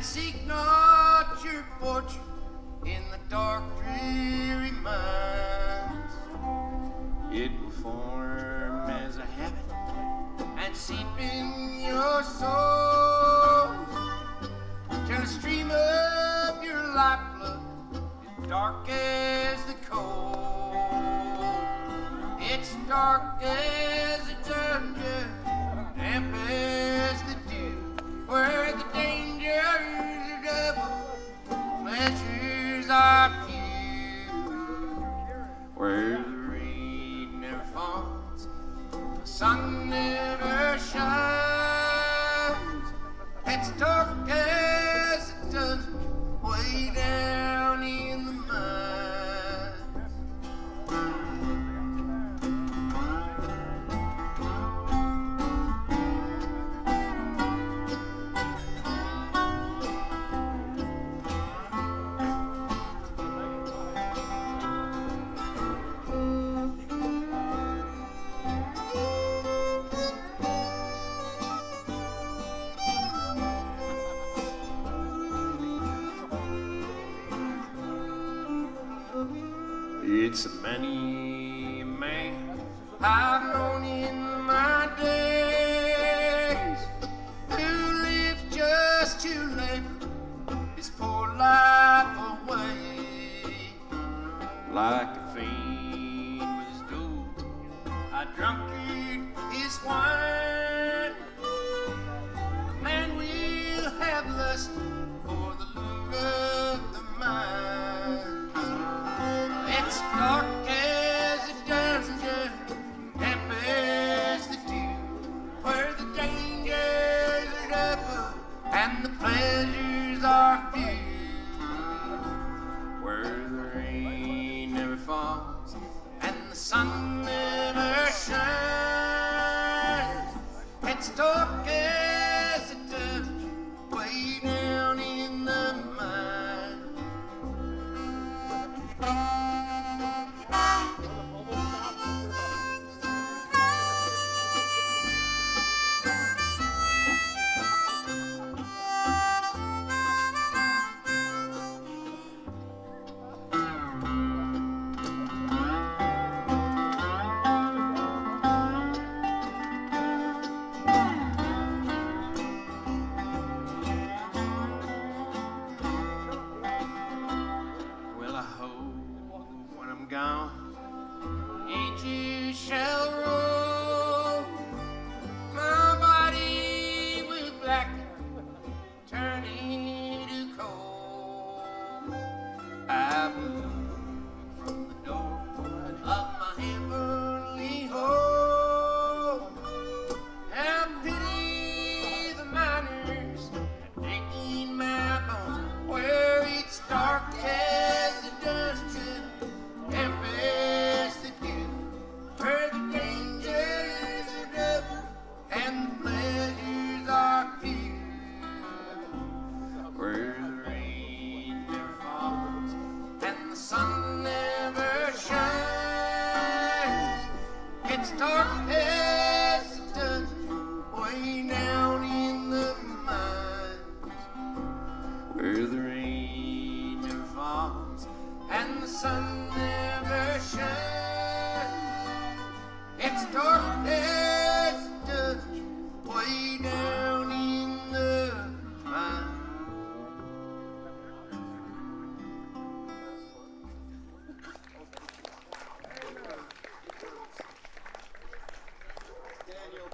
and seek not your fortune in the dark, dreary mines. It will form as a habit and seep in your soul till the stream of your lifeblood is dark as the coal. It's dark as a dungeon, damp as the dew, where the dangers are double, pleasures are few, where the rain never falls, the sun never shines. It's dark as a dungeon, way down in the mines. It's a many man I've known in my days who lives just to labor his poor life away. Like a fiend with his gold, a drunkard his wine.